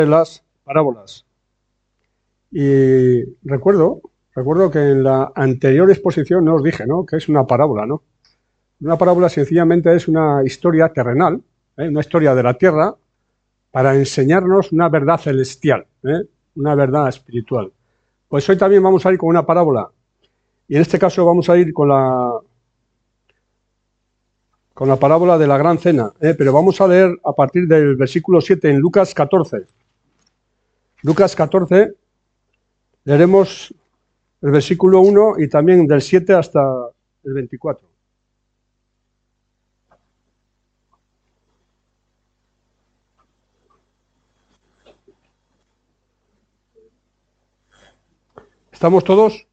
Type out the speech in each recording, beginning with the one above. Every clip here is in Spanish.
las parábolas. Y recuerdo que en la anterior exposición no os dije, ¿no?, que es una parábola, ¿no? Una parábola sencillamente es una historia terrenal, una historia de la tierra, para enseñarnos una verdad celestial, una verdad espiritual. Pues hoy también vamos a ir con una parábola, y en este caso vamos a ir con la parábola de la gran cena, pero vamos a leer a partir del versículo 7 en Lucas 14. Lucas 14, leeremos el versículo 1 y también del 7 hasta el 24. ¿Estamos todos?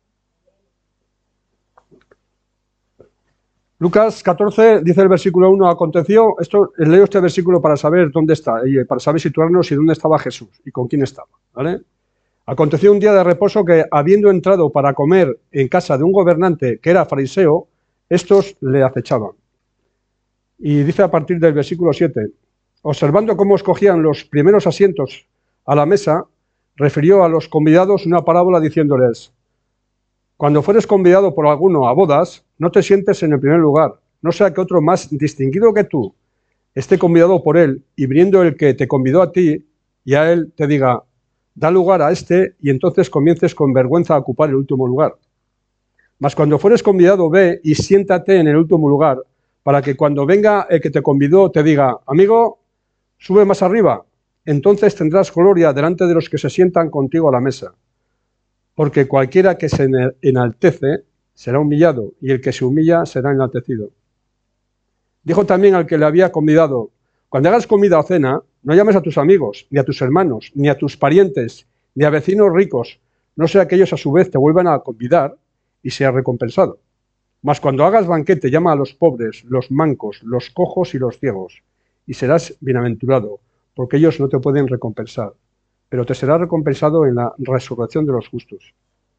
Lucas 14, dice el versículo 1, aconteció, leo este versículo para saber dónde está, para saber situarnos y dónde estaba Jesús y con quién estaba, ¿vale? Aconteció un día de reposo que, habiendo entrado para comer en casa de un gobernante que era fariseo, estos le acechaban. Y dice a partir del versículo 7, observando cómo escogían los primeros asientos a la mesa, refirió a los convidados una parábola diciéndoles: cuando fueres convidado por alguno a bodas, no te sientes en el primer lugar, no sea que otro más distinguido que tú esté convidado por él, y viniendo el que te convidó a ti y a él te diga: da lugar a este, y entonces comiences con vergüenza a ocupar el último lugar. Mas cuando fueres convidado, ve y siéntate en el último lugar, para que cuando venga el que te convidó te diga: amigo, sube más arriba. Entonces tendrás gloria delante de los que se sientan contigo a la mesa. Porque cualquiera que se enaltece será humillado, y el que se humilla será enaltecido. Dijo también al que le había convidado: cuando hagas comida o cena, no llames a tus amigos, ni a tus hermanos, ni a tus parientes, ni a vecinos ricos, no sea que ellos a su vez te vuelvan a convidar y seas recompensado. Mas cuando hagas banquete, llama a los pobres, los mancos, los cojos y los ciegos, y serás bienaventurado, porque ellos no te pueden recompensar, pero te será recompensado en la resurrección de los justos.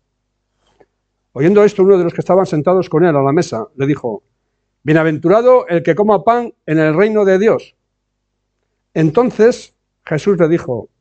Oyendo esto, uno de los que estaban sentados con él a la mesa le dijo: bienaventurado el que coma pan en el reino de Dios. Entonces Jesús le dijo: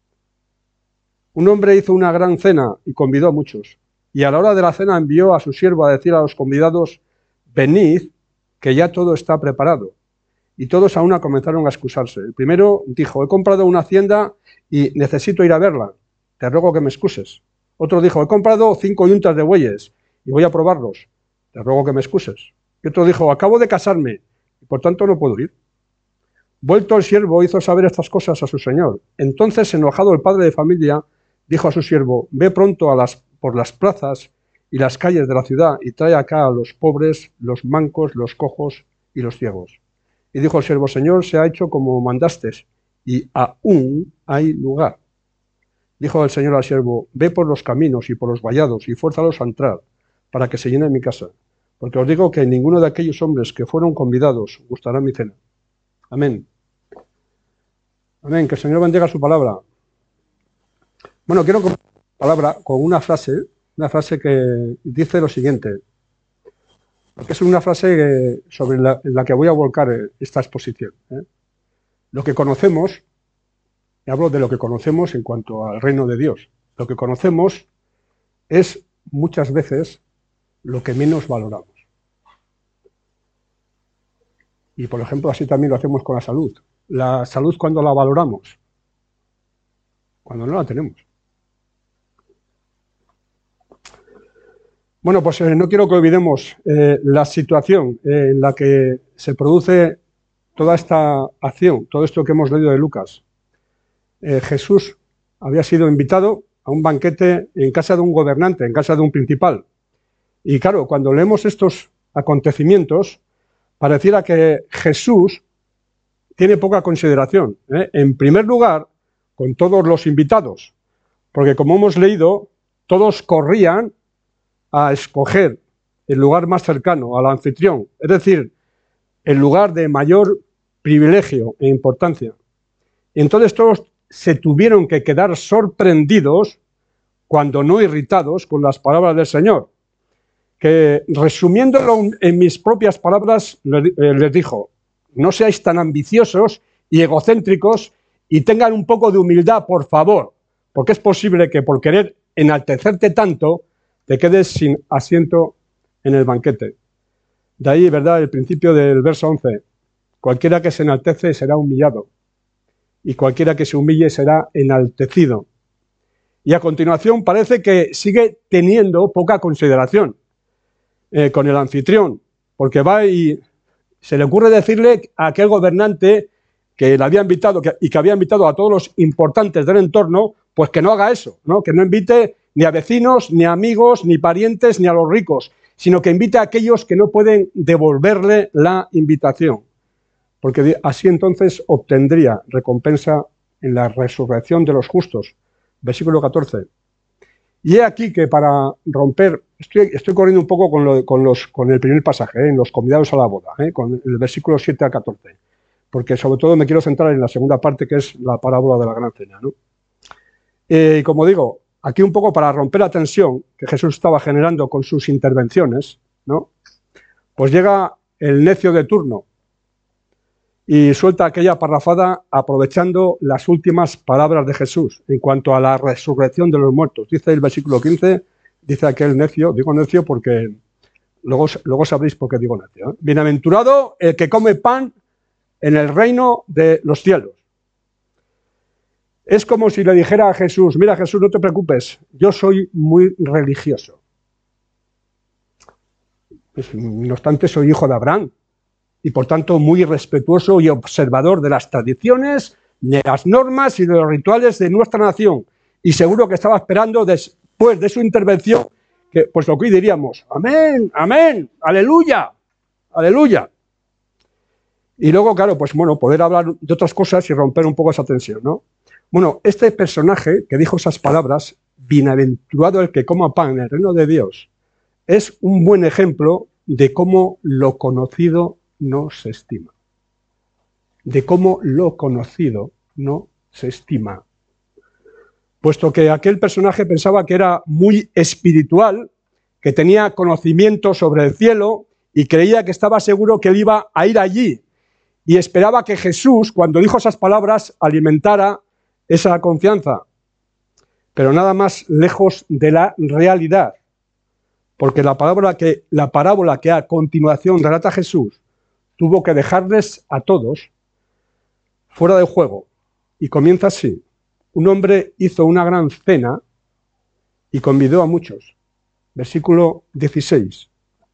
un hombre hizo una gran cena y convidó a muchos, y a la hora de la cena envió a su siervo a decir a los convidados: venid, que ya todo está preparado. Y todos a una comenzaron a excusarse. El primero dijo: he comprado una hacienda y necesito ir a verla, te ruego que me excuses. Otro dijo: he comprado 5 yuntas de bueyes y voy a probarlos, te ruego que me excuses. Y otro dijo: acabo de casarme y por tanto no puedo ir. Vuelto el siervo hizo saber estas cosas a su señor. Entonces, enojado el padre de familia, dijo a su siervo: ve pronto por las plazas y las calles de la ciudad y trae acá a los pobres, los mancos, los cojos y los ciegos. Y dijo el siervo: Señor, se ha hecho como mandaste, y aún hay lugar. Dijo el Señor al siervo: ve por los caminos y por los vallados y fuérzalos a entrar, para que se llene mi casa. Porque os digo que ninguno de aquellos hombres que fueron convidados gustará mi cena. Amén. Amén. Que el Señor bendiga su palabra. Bueno, quiero comenzar la palabra con una frase que dice lo siguiente, porque es una frase sobre la que voy a volcar esta exposición. Lo que conocemos, y hablo de lo que conocemos en cuanto al reino de Dios, lo que conocemos es muchas veces lo que menos valoramos. Y, por ejemplo, así también lo hacemos con la salud. La salud, ¿cuándo la valoramos? Cuando no la tenemos. Bueno, pues no quiero que olvidemos la situación en la que se produce toda esta acción, todo esto que hemos leído de Lucas. Jesús había sido invitado a un banquete en casa de un gobernante, en casa de un principal. Y claro, cuando leemos estos acontecimientos, pareciera que Jesús tiene poca consideración. En primer lugar, con todos los invitados, porque como hemos leído, todos corrían a escoger el lugar más cercano al anfitrión, es decir, el lugar de mayor privilegio e importancia. Y entonces todos se tuvieron que quedar sorprendidos, cuando no irritados, con las palabras del Señor, que, resumiéndolo en mis propias palabras, les dijo: no seáis tan ambiciosos y egocéntricos y tengan un poco de humildad, por favor, porque es posible que por querer enaltecerte tanto, te quedes sin asiento en el banquete. De ahí, ¿verdad?, el principio del verso 11. Cualquiera que se enaltece será humillado, y cualquiera que se humille será enaltecido. Y a continuación parece que sigue teniendo poca consideración con el anfitrión, porque va y se le ocurre decirle a aquel gobernante que le había invitado y que había invitado a todos los importantes del entorno, pues que no haga eso, ¿no? Que no invite ni a vecinos, ni a amigos, ni parientes, ni a los ricos, sino que invite a aquellos que no pueden devolverle la invitación, porque así entonces obtendría recompensa en la resurrección de los justos. Versículo 14. Y he aquí que para romper, estoy corriendo un poco con el primer pasaje, en los convidados a la boda, con el versículo 7 al 14, porque sobre todo me quiero centrar en la segunda parte, que es la parábola de la gran cena, ¿no? Como digo, aquí un poco para romper la tensión que Jesús estaba generando con sus intervenciones, ¿no? Pues llega el necio de turno y suelta aquella parrafada aprovechando las últimas palabras de Jesús en cuanto a la resurrección de los muertos. Dice el versículo 15, dice aquel necio, digo necio porque luego sabréis por qué digo necio, ¿eh? Bienaventurado el que come pan en el reino de los cielos. Es como si le dijera a Jesús, mira Jesús, no te preocupes, yo soy muy religioso. Pues, no obstante, soy hijo de Abraham y por tanto muy respetuoso y observador de las tradiciones, de las normas y de los rituales de nuestra nación. Y seguro que estaba esperando después de su intervención, que, pues lo que hoy diríamos, amén, amén, aleluya, aleluya. Y luego, claro, pues bueno, poder hablar de otras cosas y romper un poco esa tensión, ¿no? Bueno, este personaje que dijo esas palabras, bienaventurado el que coma pan en el reino de Dios, es un buen ejemplo de cómo lo conocido no se estima. De cómo lo conocido no se estima. Puesto que aquel personaje pensaba que era muy espiritual, que tenía conocimiento sobre el cielo y creía que estaba seguro que él iba a ir allí. Y esperaba que Jesús, cuando dijo esas palabras, alimentara esa confianza. Pero nada más lejos de la realidad. Porque la parábola que a continuación relata Jesús tuvo que dejarles a todos fuera de juego. Y comienza así. Un hombre hizo una gran cena y convidó a muchos. Versículo 16.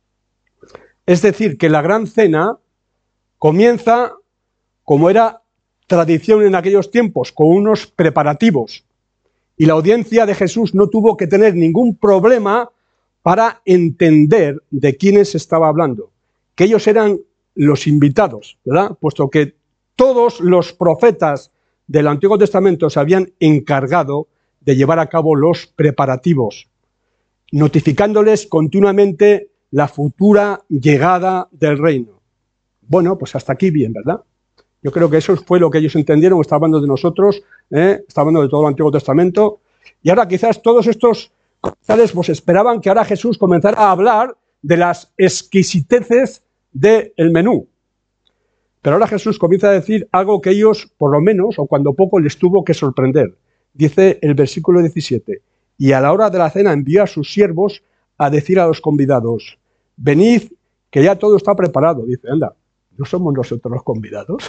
Es decir, que la gran cena comienza, como era tradición en aquellos tiempos, con unos preparativos. Y la audiencia de Jesús no tuvo que tener ningún problema para entender de quiénes estaba hablando. Que ellos eran los invitados, ¿verdad? Puesto que todos los profetas del Antiguo Testamento se habían encargado de llevar a cabo los preparativos, notificándoles continuamente la futura llegada del reino. Bueno, pues hasta aquí bien, ¿verdad? Yo creo que eso fue lo que ellos entendieron, está hablando de nosotros, está hablando de todo el Antiguo Testamento, y ahora quizás todos estos comensales pues esperaban que ahora Jesús comenzara a hablar de las exquisiteces del menú. Pero ahora Jesús comienza a decir algo que ellos, por lo menos, o cuando poco, les tuvo que sorprender. Dice el versículo 17, y a la hora de la cena envió a sus siervos a decir a los convidados, venid, que ya todo está preparado. Dice, anda, ¿no somos nosotros los convidados?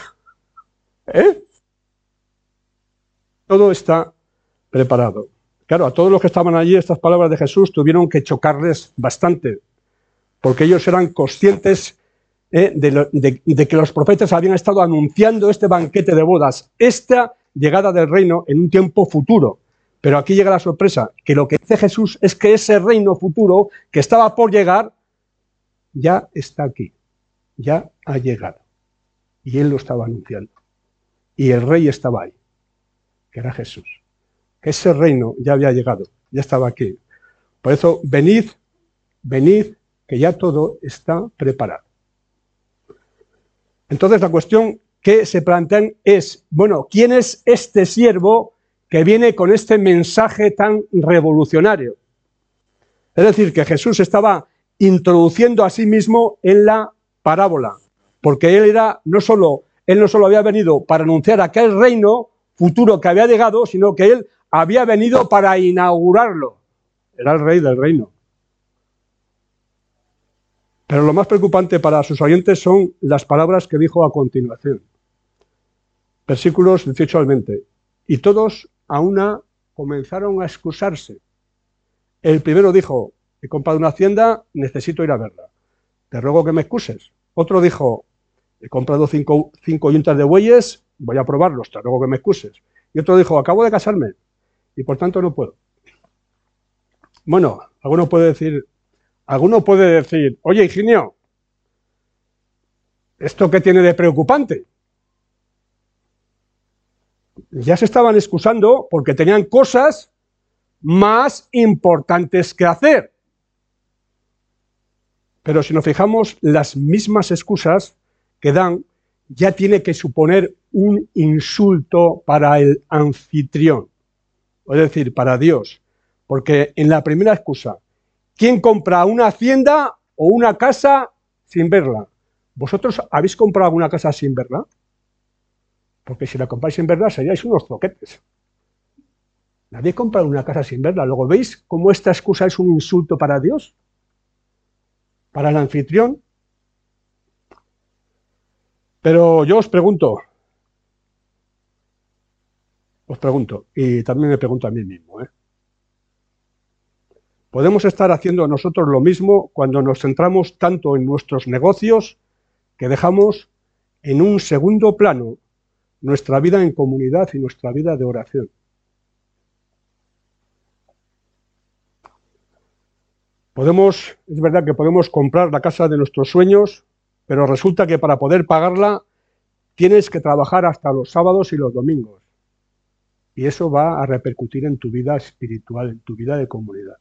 Todo está preparado. Claro, a todos los que estaban allí, estas palabras de Jesús tuvieron que chocarles bastante, porque ellos eran conscientes de que los profetas habían estado anunciando este banquete de bodas, esta llegada del reino en un tiempo futuro. Pero aquí llega la sorpresa, que lo que dice Jesús es que ese reino futuro que estaba por llegar, ya está aquí, ya ha llegado. Y él lo estaba anunciando. Y el rey estaba ahí, que era Jesús. Ese reino ya había llegado, ya estaba aquí. Por eso, venid, venid, que ya todo está preparado. Entonces la cuestión que se plantean es, bueno, ¿quién es este siervo que viene con este mensaje tan revolucionario? Es decir, que Jesús estaba introduciendo a sí mismo en la parábola, porque él no solo había venido para anunciar aquel reino, futuro que había llegado, sino que él había venido para inaugurarlo. Era el rey del reino. Pero lo más preocupante para sus oyentes son las palabras que dijo a continuación. Versículos 18 al 20. Y todos a una comenzaron a excusarse. El primero dijo: he comprado una hacienda, necesito ir a verla. Te ruego que me excuses. Otro dijo: he comprado cinco yuntas de bueyes, voy a probarlos, te ruego que me excuses. Y otro dijo: acabo de casarme y por tanto no puedo. Bueno, alguno puede decir, oye, Higinio, ¿esto qué tiene de preocupante? Ya se estaban excusando porque tenían cosas más importantes que hacer. Pero si nos fijamos, las mismas excusas que dan ya tiene que suponer un insulto para el anfitrión, es decir, para Dios. Porque en la primera excusa, ¿quién compra una hacienda o una casa sin verla? ¿Vosotros habéis comprado alguna casa sin verla? Porque si la compráis sin verla seríais unos zoquetes. Nadie compra una casa sin verla. Luego, ¿veis cómo esta excusa es un insulto para Dios? Para el anfitrión. Pero yo os pregunto, y también me pregunto a mí mismo, ¿podemos estar haciendo nosotros lo mismo cuando nos centramos tanto en nuestros negocios que dejamos en un segundo plano nuestra vida en comunidad y nuestra vida de oración? Es verdad que podemos comprar la casa de nuestros sueños, pero resulta que para poder pagarla tienes que trabajar hasta los sábados y los domingos. Y eso va a repercutir en tu vida espiritual, en tu vida de comunidad.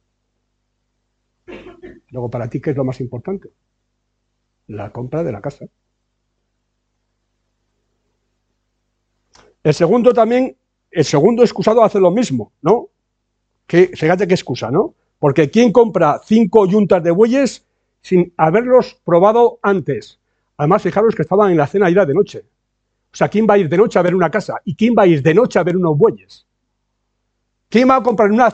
Luego, para ti, ¿qué es lo más importante? La compra de la casa. El segundo excusado hace lo mismo, ¿no? Fíjate qué excusa, ¿no? Porque ¿quién compra 5 yuntas de bueyes sin haberlos probado antes? Además, fijaros que estaban en la cena y era de noche. O sea, ¿quién va a ir de noche a ver una casa? ¿Y quién va a ir de noche a ver unos bueyes? ¿Quién va a comprar una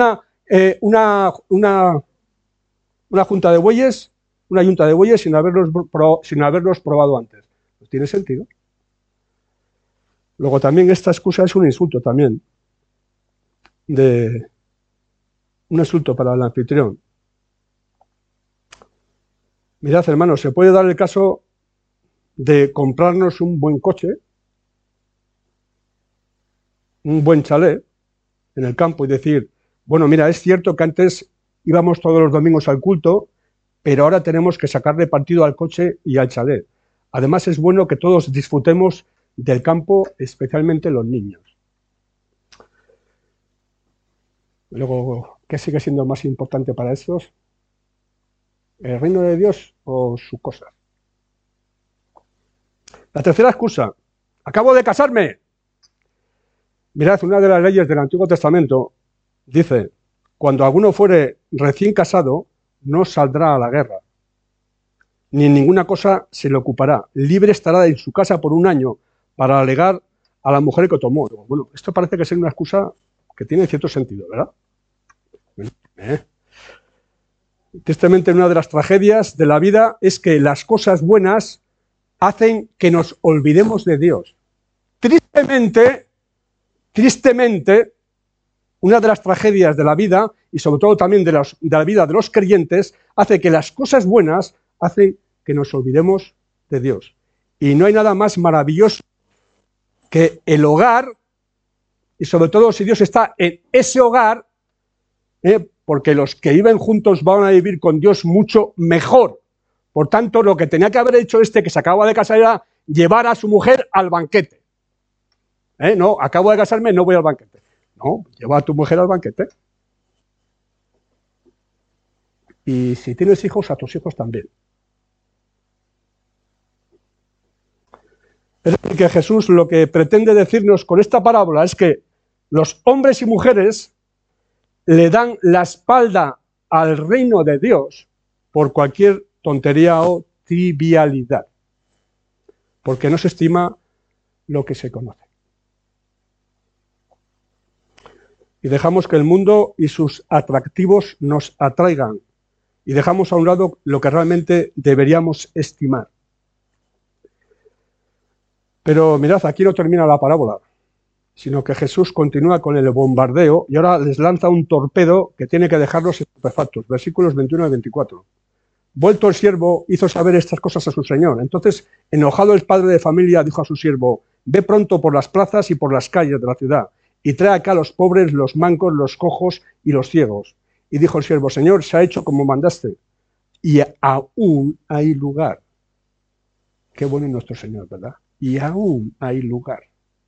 junta de bueyes, una yunta de bueyes sin haberlos probado antes? No tiene sentido. Luego también esta excusa es un insulto también. Un insulto para el anfitrión. Mirad, hermanos, se puede dar el caso de comprarnos un buen coche, un buen chalet en el campo y decir, bueno, mira, es cierto que antes íbamos todos los domingos al culto, pero ahora tenemos que sacarle partido al coche y al chalet. Además, es bueno que todos disfrutemos del campo, especialmente los niños. Luego, ¿qué sigue siendo más importante para estos? ¿El reino de Dios o sus cosas? La tercera excusa, acabo de casarme. Mirad, una de las leyes del Antiguo Testamento dice, cuando alguno fuere recién casado, no saldrá a la guerra, ni en ninguna cosa se le ocupará. Libre estará en su casa por un año para alegar a la mujer que tomó. Bueno, esto parece que es una excusa que tiene cierto sentido, ¿verdad? Tristemente, una de las tragedias de la vida es que las cosas buenas hacen que nos olvidemos de Dios. Tristemente, una de las tragedias de la vida, y sobre todo también de la vida de los creyentes, hace que las cosas buenas hacen que nos olvidemos de Dios. Y no hay nada más maravilloso que el hogar, y sobre todo si Dios está en ese hogar, porque los que viven juntos van a vivir con Dios mucho mejor. Por tanto, lo que tenía que haber hecho que se acaba de casar era llevar a su mujer al banquete. No, acabo de casarme, no voy al banquete. No, lleva a tu mujer al banquete. Y si tienes hijos, a tus hijos también. Es decir, que Jesús lo que pretende decirnos con esta parábola es que los hombres y mujeres le dan la espalda al reino de Dios por cualquier tontería o trivialidad, porque no se estima lo que se conoce. y dejamos que el mundo y sus atractivos nos atraigan y dejamos a un lado lo que realmente deberíamos estimar. Pero mirad, aquí no termina la parábola, sino que Jesús continúa con el bombardeo y ahora les lanza un torpedo que tiene que dejarlos estupefactos. Versículos 21 y 24. Vuelto el siervo, hizo saber estas cosas a su señor. Entonces, enojado el padre de familia, dijo a su siervo: ve pronto por las plazas y por las calles de la ciudad, y trae acá a los pobres, los mancos, los cojos y los ciegos. Y dijo el siervo: Señor, se ha hecho como mandaste, y aún hay lugar. Qué bueno es nuestro Señor, ¿verdad? Y aún hay lugar.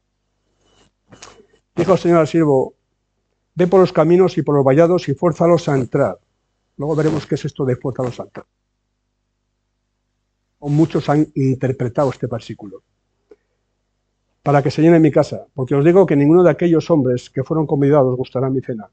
Dijo el Señor al siervo: ve por los caminos y por los vallados y fuérzalos a entrar. Luego veremos qué es esto de fuérzalos a entrar. Muchos han interpretado este versículo para que se llene mi casa, porque os digo que ninguno de aquellos hombres que fueron convidados gustará mi cena.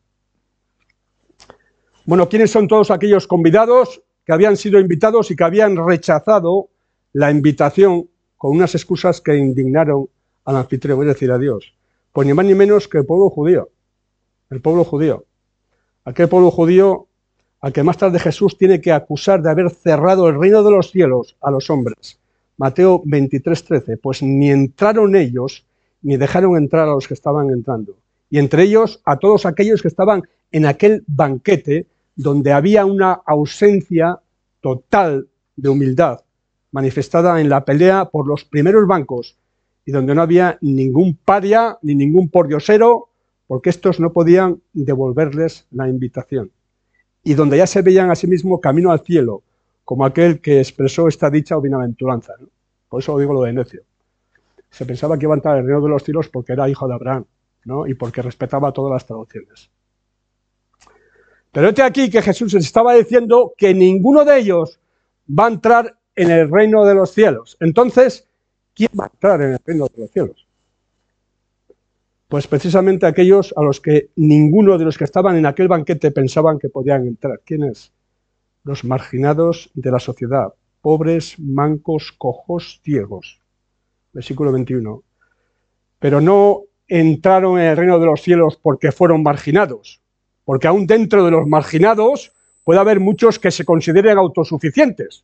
Bueno, ¿quiénes son todos aquellos convidados que habían sido invitados y que habían rechazado la invitación con unas excusas que indignaron al anfitrión, es decir, a Dios? Pues ni más ni menos que el pueblo judío. El pueblo judío. Aquel pueblo judío al que más tarde Jesús tiene que acusar de haber cerrado el reino de los cielos a los hombres. Mateo 23:13, pues ni entraron ellos, ni dejaron entrar a los que estaban entrando. Y entre ellos a todos aquellos que estaban en aquel banquete donde había una ausencia total de humildad, manifestada en la pelea por los primeros bancos, y donde no había ningún paria ni ningún pordiosero, porque estos no podían devolverles la invitación. Y donde ya se veían a sí mismos camino al cielo, como aquel que expresó esta dicha o bienaventuranza, ¿no? Por eso digo lo de necio. Se pensaba que iba a entrar al reino de los cielos porque era hijo de Abraham, ¿no? Y porque respetaba todas las traducciones. Pero este aquí que Jesús les estaba diciendo que ninguno de ellos va a entrar en el reino de los cielos. Entonces, ¿quién va a entrar en el reino de los cielos? Pues precisamente aquellos a los que ninguno de los que estaban en aquel banquete pensaban que podían entrar. ¿Quiénes? Los marginados de la sociedad, pobres, mancos, cojos, ciegos. Versículo 21. Pero no entraron en el reino de los cielos porque fueron marginados, porque aún dentro de los marginados puede haber muchos que se consideren autosuficientes,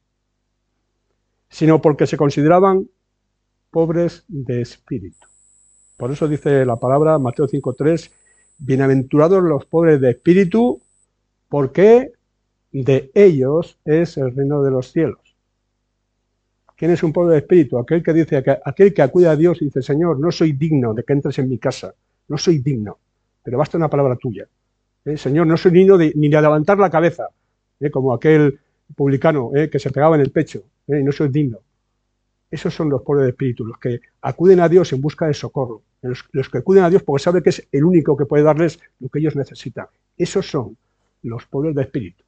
sino porque se consideraban pobres de espíritu. Por eso dice la palabra, Mateo 5:3, bienaventurados los pobres de espíritu, porque de ellos es el reino de los cielos. ¿Quién es un pobre de espíritu? Aquel que dice, aquel que acude a Dios y dice: Señor, no soy digno de que entres en mi casa, no soy digno, pero basta una palabra tuya. Señor, no soy digno ni de levantar la cabeza, como aquel publicano que se pegaba en el pecho, y no soy digno. Esos son los pobres de espíritu, los que acuden a Dios en busca de socorro, los que acuden a Dios porque saben que es el único que puede darles lo que ellos necesitan. Esos son los pobres de espíritu.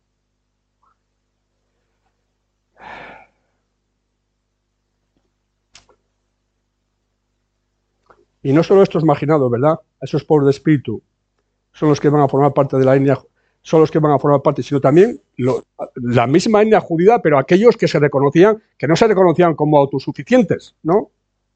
Y no solo estos marginados, ¿verdad? Esos pobres de espíritu son los que van a formar parte de la etnia, son los que van a formar parte, sino también la misma etnia judía, pero aquellos que se reconocían, que no se reconocían como autosuficientes, ¿no?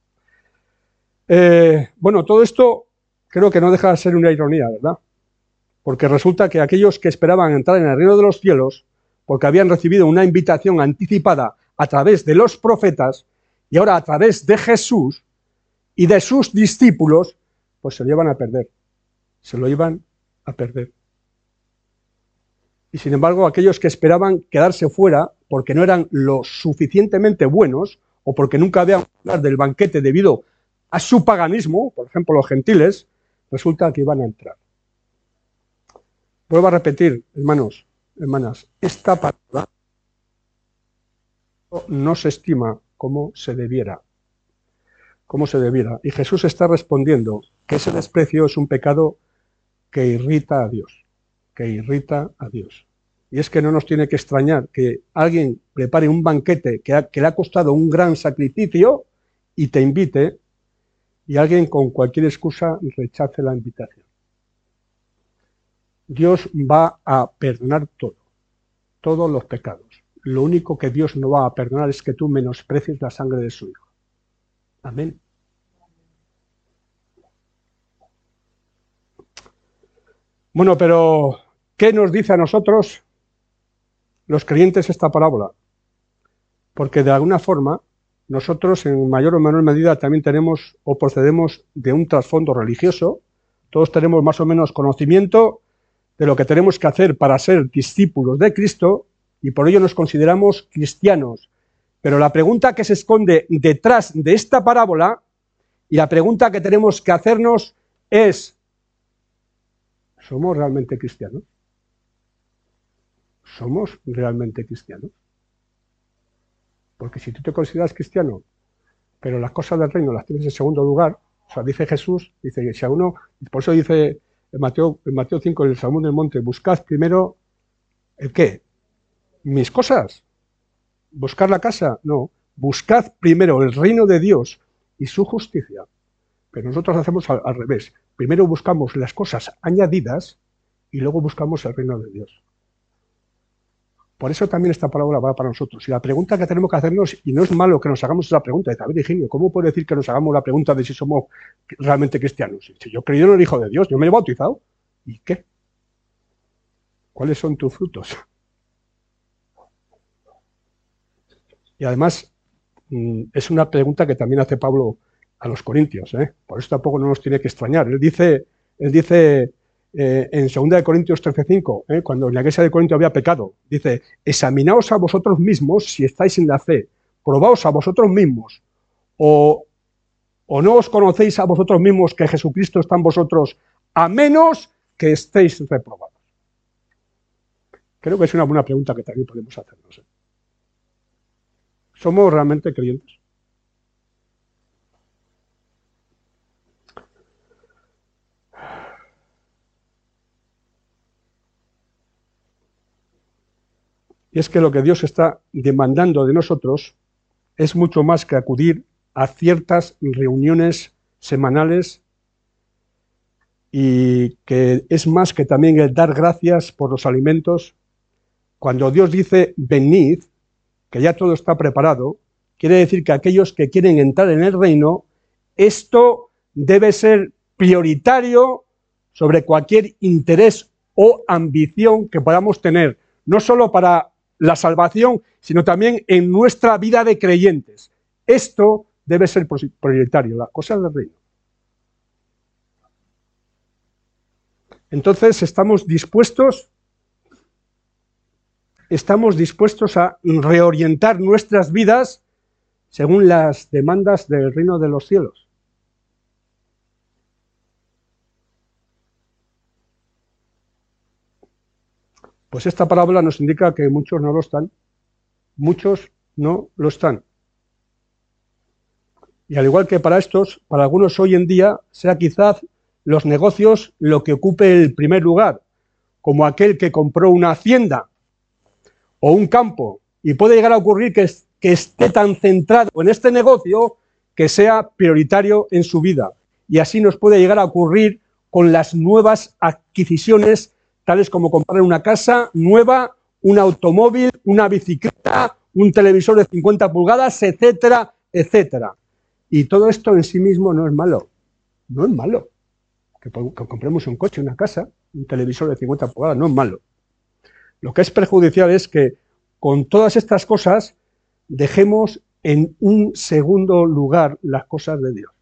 Bueno, todo esto creo que no deja de ser una ironía, ¿verdad? Porque resulta que aquellos que esperaban entrar en el reino de los cielos, porque habían recibido una invitación anticipada a través de los profetas, y ahora a través de Jesús y de sus discípulos, pues se lo iban a perder. Se lo iban a perder. Y sin embargo, aquellos que esperaban quedarse fuera porque no eran lo suficientemente buenos o porque nunca habían hablar del banquete debido a su paganismo, por ejemplo los gentiles, resulta que iban a entrar. Vuelvo a repetir, hermanos, hermanas, esta palabra no se estima como se debiera. Como se debiera. Y Jesús está respondiendo que ese desprecio es un pecado que irrita a Dios. Que irrita a Dios. Y es que no nos tiene que extrañar que alguien prepare un banquete que le ha costado un gran sacrificio y te invite, y alguien con cualquier excusa rechace la invitación. Dios va a perdonar todo, todos los pecados. Lo único que Dios no va a perdonar es que tú menosprecies la sangre de su Hijo. Amén. Bueno, pero ¿qué nos dice a nosotros, los creyentes, esta parábola? Porque de alguna forma nosotros en mayor o menor medida también tenemos o procedemos de un trasfondo religioso, todos tenemos más o menos conocimiento de lo que tenemos que hacer para ser discípulos de Cristo y por ello nos consideramos cristianos. Pero la pregunta que se esconde detrás de esta parábola y la pregunta que tenemos que hacernos es: ¿somos realmente cristianos? ¿Somos realmente cristianos? Porque si tú te consideras cristiano, pero las cosas del reino las tienes en segundo lugar, o sea, dice Jesús, dice que si a uno, por eso dice en Mateo 5, en el Sermón del Monte, buscad primero, ¿el qué? Mis cosas. ¿Buscar la casa? No. Buscad primero el reino de Dios y su justicia. Pero nosotros hacemos al revés. Primero buscamos las cosas añadidas y luego buscamos el reino de Dios. Por eso también esta palabra va para nosotros. Y la pregunta que tenemos que hacernos, y no es malo que nos hagamos esa pregunta, de David Higinio, ¿cómo puede decir que nos hagamos la pregunta de si somos realmente cristianos? Si yo he creído en el Hijo de Dios, yo me he bautizado, ¿y qué? ¿Cuáles son tus frutos? Y además, es una pregunta que también hace Pablo a los corintios, ¿eh? Por eso tampoco no nos tiene que extrañar. Él dice en 2 Corintios 13:5, cuando en la iglesia de Corinto había pecado, dice: examinaos a vosotros mismos si estáis en la fe, probaos a vosotros mismos, o no os conocéis a vosotros mismos que Jesucristo está en vosotros, a menos que estéis reprobados. Creo que es una buena pregunta que también podemos hacernos, ¿eh? ¿Somos realmente creyentes? Y es que lo que Dios está demandando de nosotros es mucho más que acudir a ciertas reuniones semanales, y que es más que también el dar gracias por los alimentos. Cuando Dios dice venid, que ya todo está preparado, quiere decir que aquellos que quieren entrar en el reino, esto debe ser prioritario sobre cualquier interés o ambición que podamos tener, no solo para la salvación, sino también en nuestra vida de creyentes. Esto debe ser prioritario, las cosas del reino. Entonces estamos dispuestos a reorientar nuestras vidas según las demandas del reino de los cielos. Pues esta parábola nos indica que muchos no lo están. Muchos no lo están. Y al igual que para estos, para algunos hoy en día, sea quizás los negocios lo que ocupe el primer lugar, como aquel que compró una hacienda o un campo, y puede llegar a ocurrir que esté tan centrado en este negocio que sea prioritario en su vida. Y así nos puede llegar a ocurrir con las nuevas adquisiciones, tales como comprar una casa nueva, un automóvil, una bicicleta, un televisor de 50 pulgadas, etcétera, etcétera. Y todo esto en sí mismo no es malo. No es malo. Que compremos un coche, una casa, un televisor de 50 pulgadas, no es malo. Lo que es perjudicial es que con todas estas cosas dejemos en un segundo lugar las cosas de Dios.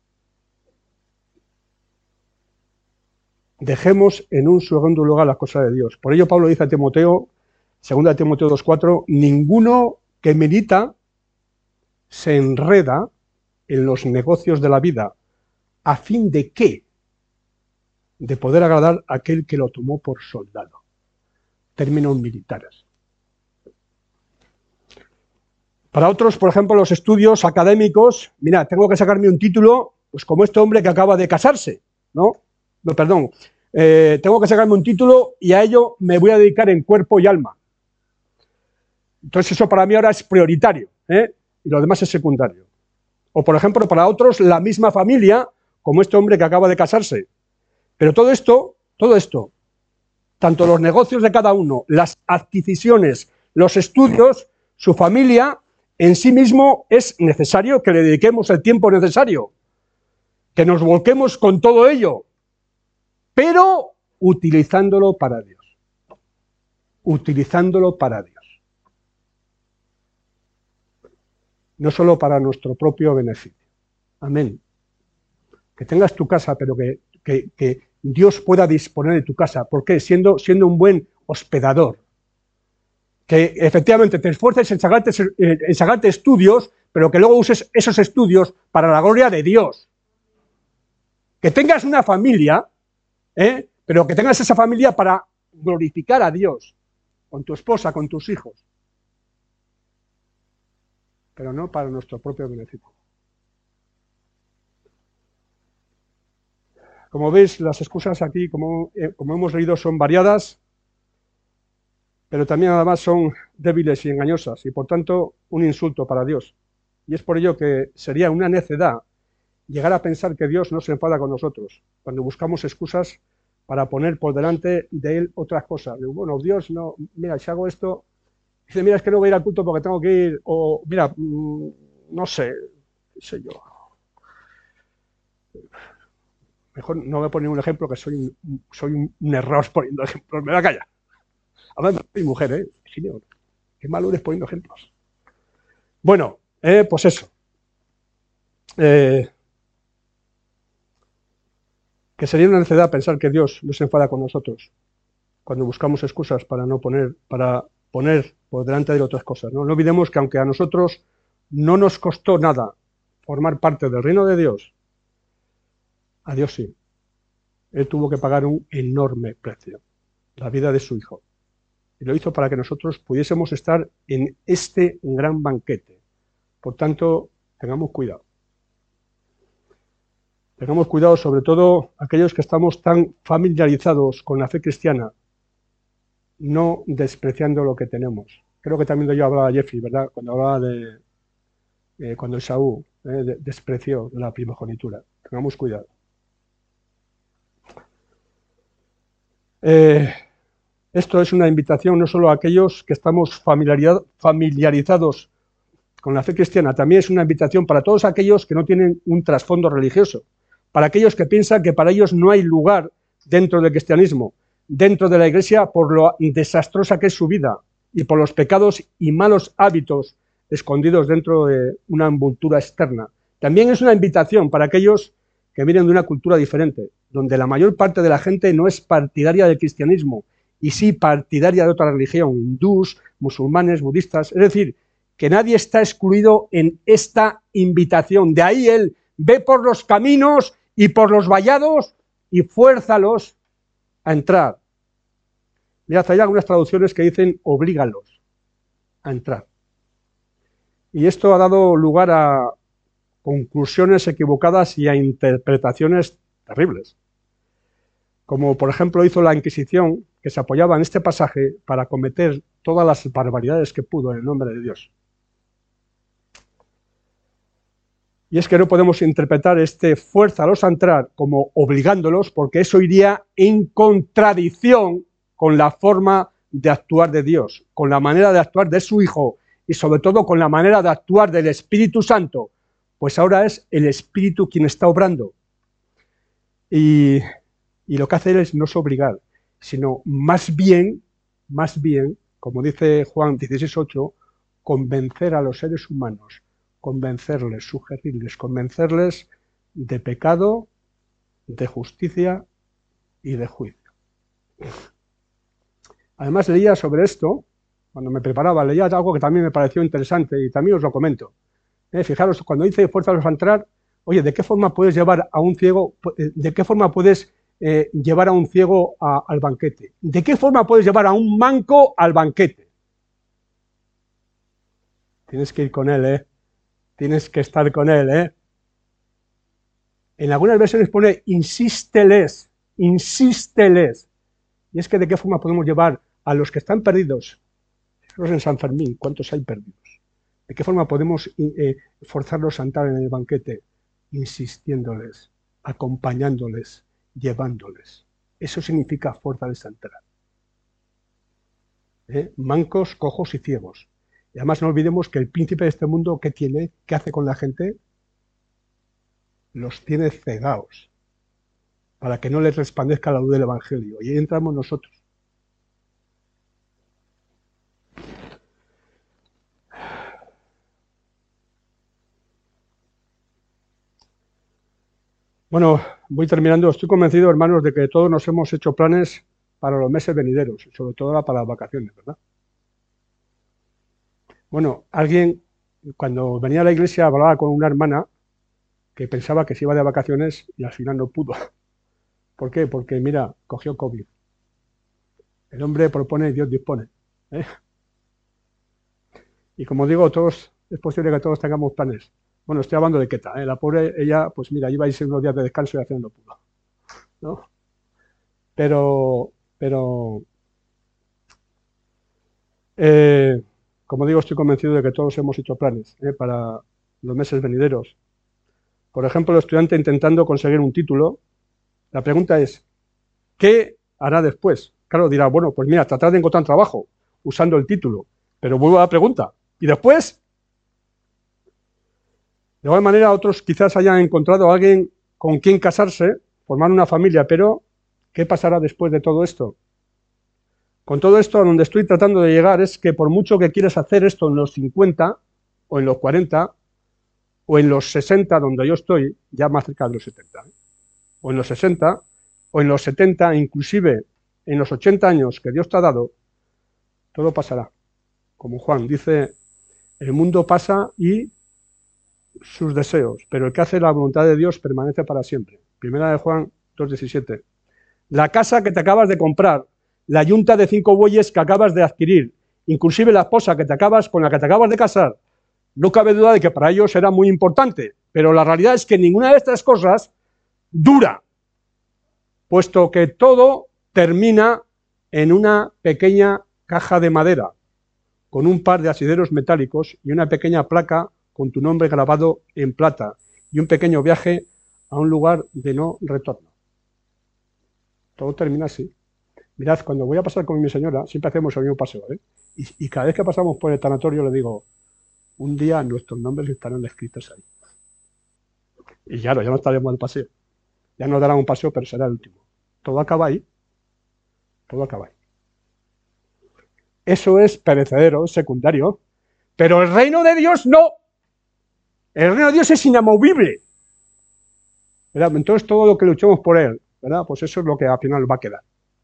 Dejemos en un segundo lugar las cosas de Dios. Por ello Pablo dice a Timoteo, 2 Timoteo 2:4, ninguno que medita se enreda en los negocios de la vida, a fin de ¿qué? De poder agradar a aquel que lo tomó por soldado. Términos militares. Para otros, por ejemplo, los estudios académicos, mira, tengo que sacarme un título, pues como este hombre que acaba de casarse, ¿no? No, perdón, tengo que sacarme un título y a ello me voy a dedicar en cuerpo y alma. Entonces eso para mí ahora es prioritario, y lo demás es secundario. O por ejemplo, para otros, la misma familia, como este hombre que acaba de casarse. Pero todo esto, tanto los negocios de cada uno, las adquisiciones, los estudios, su familia, en sí mismo es necesario que le dediquemos el tiempo necesario, que nos volquemos con todo ello. Pero utilizándolo para Dios. Utilizándolo para Dios. No solo para nuestro propio beneficio. Amén. Que tengas tu casa, pero que Dios pueda disponer de tu casa. ¿Por qué? Siendo un buen hospedador. Que efectivamente te esfuerces en sacarte estudios, pero que luego uses esos estudios para la gloria de Dios. Que tengas una familia, pero que tengas esa familia para glorificar a Dios, con tu esposa, con tus hijos, pero no para nuestro propio beneficio. Como veis, las excusas aquí, como hemos leído, son variadas, pero también además son débiles y engañosas, y por tanto un insulto para Dios. Y es por ello que sería una necedad llegar a pensar que Dios no se enfada con nosotros, cuando buscamos excusas para poner por delante de Él otras cosas. Bueno, Dios, no, mira, si hago esto, dice, mira, es que no voy a ir al culto porque tengo que ir, o mira, no sé, qué sé yo. Mejor no voy a poner un ejemplo, que soy un error poniendo ejemplos, me voy a callar. Además, mi mujer, señor, qué malo eres poniendo ejemplos. Bueno, pues eso. Que sería una necedad pensar que Dios no se enfada con nosotros cuando buscamos excusas para poner por delante de otras cosas, ¿no? No olvidemos que aunque a nosotros no nos costó nada formar parte del reino de Dios, a Dios sí. Él tuvo que pagar un enorme precio, la vida de su Hijo. Y lo hizo para que nosotros pudiésemos estar en este gran banquete. Por tanto, tengamos cuidado. Tengamos cuidado, sobre todo aquellos que estamos tan familiarizados con la fe cristiana, no despreciando lo que tenemos. Creo que también de ello hablaba Jeffrey, ¿verdad? Cuando hablaba cuando Esaú despreció la primogenitura. Tengamos cuidado. Esto es una invitación no solo a aquellos que estamos familiarizados con la fe cristiana, también es una invitación para todos aquellos que no tienen un trasfondo religioso, para aquellos que piensan que para ellos no hay lugar dentro del cristianismo, dentro de la Iglesia, por lo desastrosa que es su vida y por los pecados y malos hábitos escondidos dentro de una envoltura externa. También es una invitación para aquellos que vienen de una cultura diferente, donde la mayor parte de la gente no es partidaria del cristianismo y sí partidaria de otra religión, hindús, musulmanes, budistas, es decir, que nadie está excluido en esta invitación. De ahí él ve por los caminos y por los vallados y fuérzalos a entrar. Mirad, hay algunas traducciones que dicen oblígalos a entrar. Y esto ha dado lugar a conclusiones equivocadas y a interpretaciones terribles. Como por ejemplo hizo la Inquisición, que se apoyaba en este pasaje para cometer todas las barbaridades que pudo en el nombre de Dios. Y es que no podemos interpretar fuérzalos a entrar como obligándolos, porque eso iría en contradicción con la forma de actuar de Dios, con la manera de actuar de su Hijo y sobre todo con la manera de actuar del Espíritu Santo, pues ahora es el Espíritu quien está obrando. Y lo que hace él es no es obligar, sino más bien, como dice Juan 16:8, convencer a los seres humanos, convencerles, sugerirles, convencerles de pecado, de justicia y de juicio. Además leía sobre esto, cuando me preparaba, leía algo que también me pareció interesante y también os lo comento. Fijaros, cuando dice fuérzalos a entrar, oye, ¿de qué forma puedes llevar a un ciego, llevar a un ciego al banquete? ¿De qué forma puedes llevar a un manco al banquete? Tienes que ir con él, Tienes que estar con él, En algunas versiones pone insísteles. Y es que ¿de qué forma podemos llevar a los que están perdidos? Fijaros en San Fermín, ¿cuántos hay perdidos? ¿De qué forma podemos forzarlos a entrar en el banquete? Insistiéndoles, acompañándoles, llevándoles. Eso significa fuerzas a entrar. Mancos, cojos y ciegos. Y además no olvidemos que el príncipe de este mundo, ¿qué hace con la gente? Los tiene cegados. para que no les resplandezca la luz del Evangelio. Y ahí entramos nosotros. Bueno, voy terminando. Estoy convencido, hermanos, de que todos nos hemos hecho planes para los meses venideros, y sobre todo para las vacaciones, ¿verdad? Bueno, alguien, cuando venía a la iglesia, hablaba con una hermana que pensaba que se iba de vacaciones y al final no pudo. ¿Por qué? Porque, mira, cogió COVID. El hombre propone y Dios dispone, ¿eh? Y como digo, todos, es posible que todos tengamos planes. Bueno, estoy hablando de Queta, ¿eh? La pobre, ella, pues mira, iba a irse unos días de descanso y al final no pudo, ¿no? Pero como digo, estoy convencido de que todos hemos hecho planes, para los meses venideros. Por ejemplo, el estudiante intentando conseguir un título, la pregunta es, ¿qué hará después? Claro, dirá, bueno, pues mira, tratar de encontrar un trabajo usando el título, pero vuelvo a la pregunta, ¿y después? De igual manera, otros quizás hayan encontrado a alguien con quien casarse, formar una familia, pero ¿qué pasará después de todo esto? Con todo esto, a donde estoy tratando de llegar es que por mucho que quieras hacer esto en los 50, o en los 40, o en los 60, donde yo estoy, ya más cerca de los 70, o en los 60, o en los 70, inclusive en los 80 años que Dios te ha dado, todo pasará. Como Juan dice, el mundo pasa y sus deseos, pero el que hace la voluntad de Dios permanece para siempre. Primera de Juan 2:17. La casa que te acabas de comprar, la yunta de 5 bueyes que acabas de adquirir, inclusive la esposa con la que te acabas de casar, no cabe duda de que para ellos era muy importante, pero la realidad es que ninguna de estas cosas dura, puesto que todo termina en una pequeña caja de madera, con un par de asideros metálicos y una pequeña placa con tu nombre grabado en plata, y un pequeño viaje a un lugar de no retorno. Todo termina así. Mirad, cuando voy a pasar con mi señora, siempre hacemos el mismo paseo, ¿eh? Y cada vez que pasamos por el tanatorio le digo, un día nuestros nombres estarán escritos ahí. Y claro, ya no estaremos en el paseo. Ya nos darán un paseo, pero será el último. Todo acaba ahí. Todo acaba ahí. Eso es perecedero, es secundario. Pero el reino de Dios no. El reino de Dios es inamovible, ¿verdad? Entonces todo lo que luchemos por él, ¿verdad? Pues eso es lo que al final va a quedar.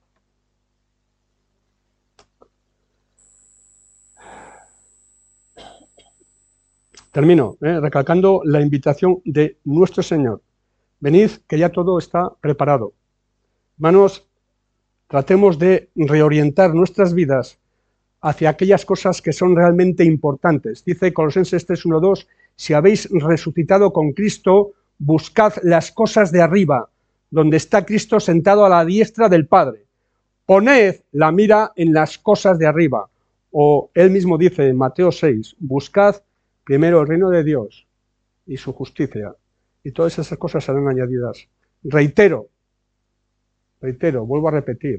Termino, recalcando la invitación de nuestro Señor. Venid, que ya todo está preparado. Hermanos, tratemos de reorientar nuestras vidas hacia aquellas cosas que son realmente importantes. Dice Colosenses 3:1-2, si habéis resucitado con Cristo, buscad las cosas de arriba, donde está Cristo sentado a la diestra del Padre. Poned la mira en las cosas de arriba. O él mismo dice en Mateo 6, buscad primero el reino de Dios y su justicia, y todas esas cosas serán añadidas. Reitero, vuelvo a repetir,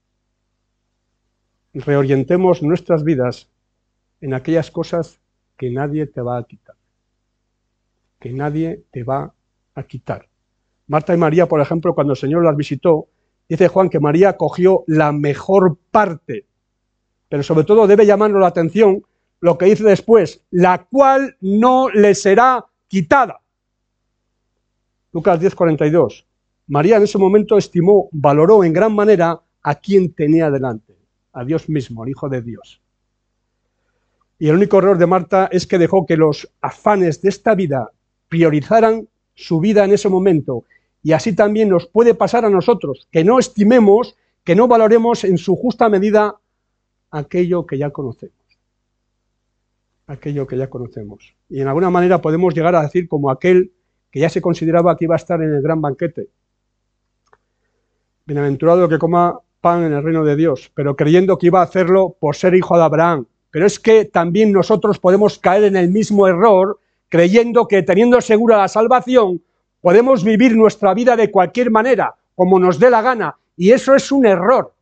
reorientemos nuestras vidas en aquellas cosas que nadie te va a quitar. Que nadie te va a quitar. Marta y María, por ejemplo, cuando el Señor las visitó, dice Juan que María cogió la mejor parte, pero sobre todo debe llamarnos la atención lo que dice después, la cual no le será quitada. Lucas 10:42. María en ese momento estimó, valoró en gran manera a quien tenía delante, a Dios mismo, al Hijo de Dios. Y el único error de Marta es que dejó que los afanes de esta vida priorizaran su vida en ese momento. Y así también nos puede pasar a nosotros, que no estimemos, que no valoremos en su justa medida aquello que ya conocemos. Aquello que ya conocemos. Y en alguna manera podemos llegar a decir como aquel que ya se consideraba que iba a estar en el gran banquete. Bienaventurado el que coma pan en el reino de Dios, pero creyendo que iba a hacerlo por ser hijo de Abraham. Pero es que también nosotros podemos caer en el mismo error, creyendo que teniendo segura la salvación, podemos vivir nuestra vida de cualquier manera, como nos dé la gana, y eso es un error.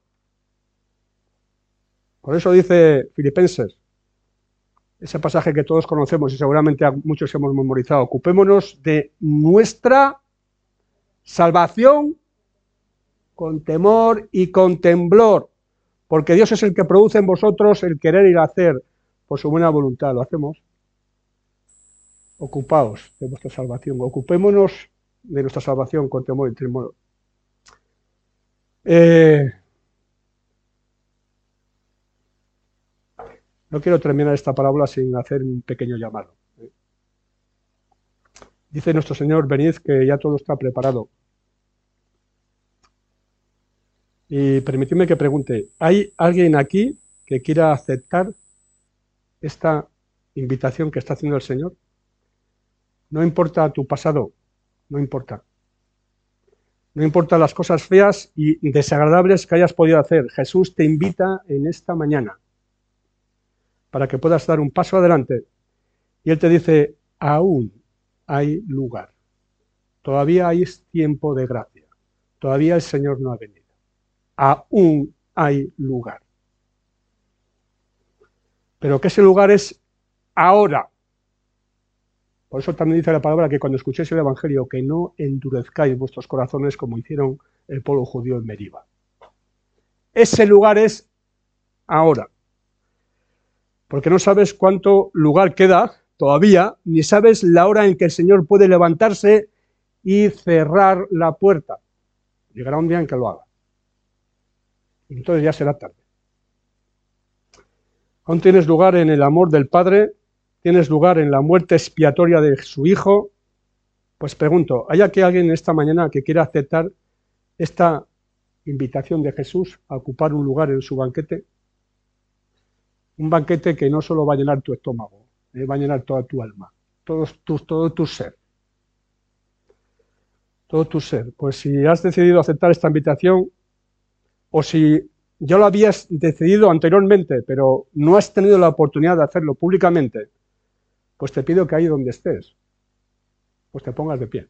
Por eso dice Filipenses, ese pasaje que todos conocemos y seguramente muchos hemos memorizado, ocupémonos de nuestra salvación con temor y con temblor, porque Dios es el que produce en vosotros el querer y el hacer por su buena voluntad. ¿Lo hacemos? Ocupaos de vuestra salvación, ocupémonos de nuestra salvación con temor y temor. No quiero terminar esta parábola sin hacer un pequeño llamado. Dice nuestro Señor, venid que ya todo está preparado. Y permitidme que pregunte, ¿hay alguien aquí que quiera aceptar esta invitación que está haciendo el Señor? No importa tu pasado, no importa. No importa las cosas feas y desagradables que hayas podido hacer. Jesús te invita en esta mañana para que puedas dar un paso adelante. Y Él te dice, aún hay lugar. Todavía hay tiempo de gracia. Todavía el Señor no ha venido. Aún hay lugar. Pero que ese lugar es ahora. Por eso también dice la palabra que cuando escuchéis el Evangelio, que no endurezcáis vuestros corazones como hicieron el pueblo judío en Meriba. Ese lugar es ahora. Porque no sabes cuánto lugar queda todavía, ni sabes la hora en que el Señor puede levantarse y cerrar la puerta. Llegará un día en que lo haga. Y entonces ya será tarde. Aún tienes lugar en el amor del Padre, tienes lugar en la muerte expiatoria de su Hijo. Pues pregunto, ¿hay aquí alguien esta mañana que quiera aceptar esta invitación de Jesús a ocupar un lugar en su banquete? Un banquete que no solo va a llenar tu estómago, va a llenar toda tu alma, todo tu ser. Todo tu ser. Pues si has decidido aceptar esta invitación, o si ya lo habías decidido anteriormente, pero no has tenido la oportunidad de hacerlo públicamente, pues te pido que ahí donde estés, pues te pongas de pie.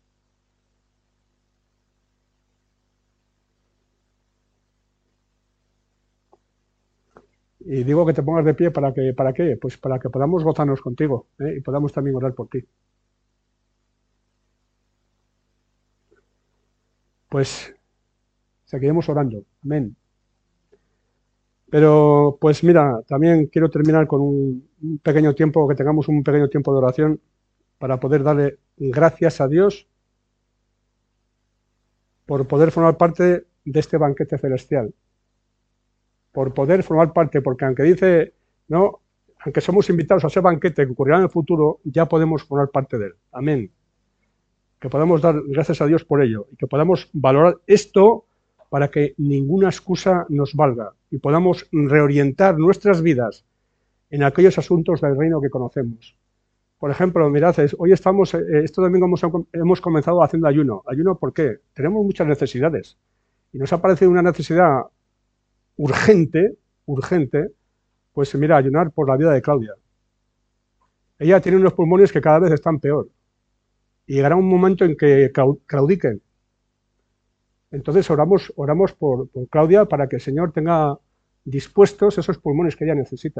Y digo que te pongas de pie ¿para qué? Pues para que podamos gozarnos contigo, y podamos también orar por ti. Pues seguiremos orando. Amén. Pero pues mira, también quiero terminar con un pequeño tiempo, que tengamos un pequeño tiempo de oración para poder darle gracias a Dios por poder formar parte de este banquete celestial. Por poder formar parte, porque aunque dice, no, aunque somos invitados a ese banquete que ocurrirá en el futuro, ya podemos formar parte de él. Amén. Que podamos dar gracias a Dios por ello y que podamos valorar esto para que ninguna excusa nos valga y podamos reorientar nuestras vidas en aquellos asuntos del reino que conocemos. Por ejemplo, mirad, hoy estamos, este domingo hemos comenzado haciendo ayuno. ¿Ayuno por qué? Tenemos muchas necesidades y nos ha parecido una necesidad urgente, pues mira, ayunar por la vida de Claudia. Ella tiene unos pulmones que cada vez están peor y llegará un momento en que claudiquen. Entonces oramos por Claudia para que el Señor tenga dispuestos esos pulmones que ella necesita.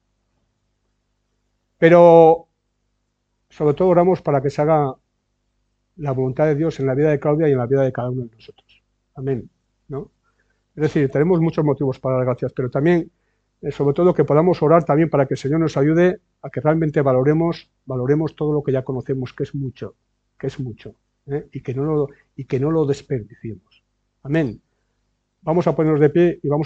Pero sobre todo oramos para que se haga la voluntad de Dios en la vida de Claudia y en la vida de cada uno de nosotros. Amén, ¿no? Es decir, tenemos muchos motivos para dar gracias, pero también, sobre todo, que podamos orar también para que el Señor nos ayude a que realmente valoremos todo lo que ya conocemos, que es mucho, y que no lo desperdiciemos. Amén. Vamos a ponernos de pie y vamos